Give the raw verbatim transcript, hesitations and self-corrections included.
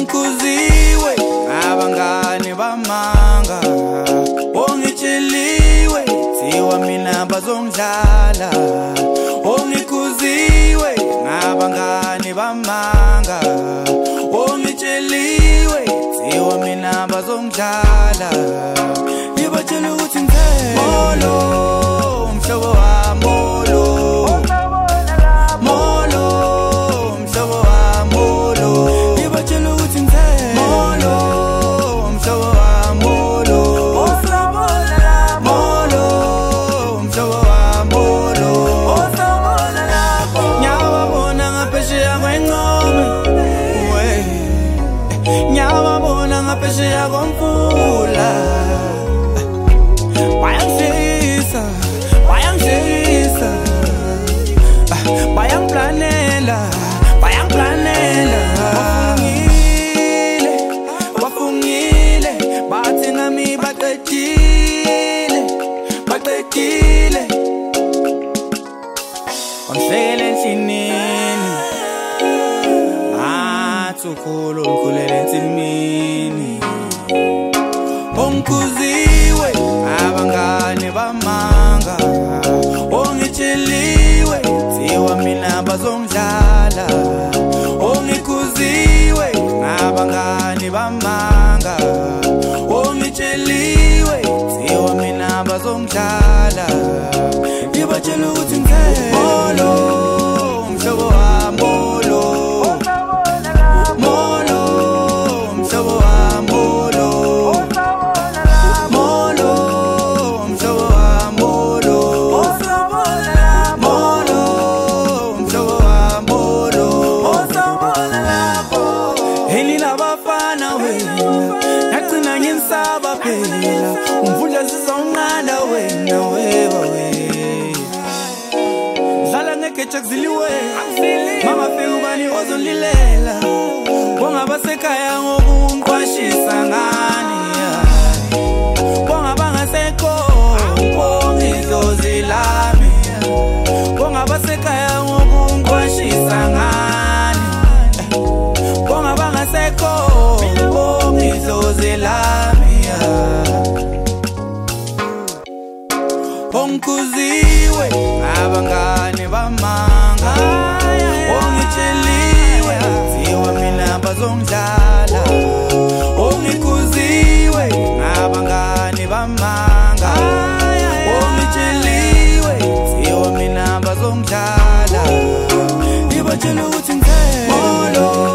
Ongikuziwe abangane bamanga, ongitsheliwe thiwa mina bazongidlala. Ongikuziwe ngabangane bamanga, ongitsheliwe thiwa mina bazongidlala. Ngibatshela ukuthi ngithele molo mhlobo wami molo, molo mhlobo wami molo. Ngibatshela ukuthi ngithele molo mhlobo wami molo, molo mhlobo wami molo. Nyawabona ngaphesheya kwenqome we, nyawabona ngaphesheya komfula. Bayangishisa, bayangishisa, bayangiplanela, bayangiplanela. Bafungile, bafungile, bathi nami baqedile, baqedile. Bangihlele endlinini, ngathi ukhulu ngikhulele ensimini. Ongikuziwe abangane bamanga, ongitsheliwe thiwa mina bazongidlala. Ongikuziwe abangane bamanga, ongitsheliwe thiwa mina bazongidlala. Ngibatshela ukuthi ngithele molo mhlobo wami molo, molo mhlobo wami molo, molo mhlobo wami molo, molo mhlobo wami molo. Heli labafana wena ngagcina nginsaba phela, umvundla sizonqanda wena weba we. Dlala ngegeja kuziliwe mama fika ubani ozonlilela, bongaba sekhaya ngokungiqwashisa ngani. Bongaba ngasekho ngidlozi lami, bongaba sekhaya ngokungiqwashisa ngani. Bongaba ngasekho ngidlozi lami. Ongikuziwe abangane bamanga, ongitsheliwe thiwa mina bazongidlala. Ongikuziwe abangane bamanga, ongitsheliwe thiwa mina bazongidlala. Ngibatshela ukuthi ngithele molo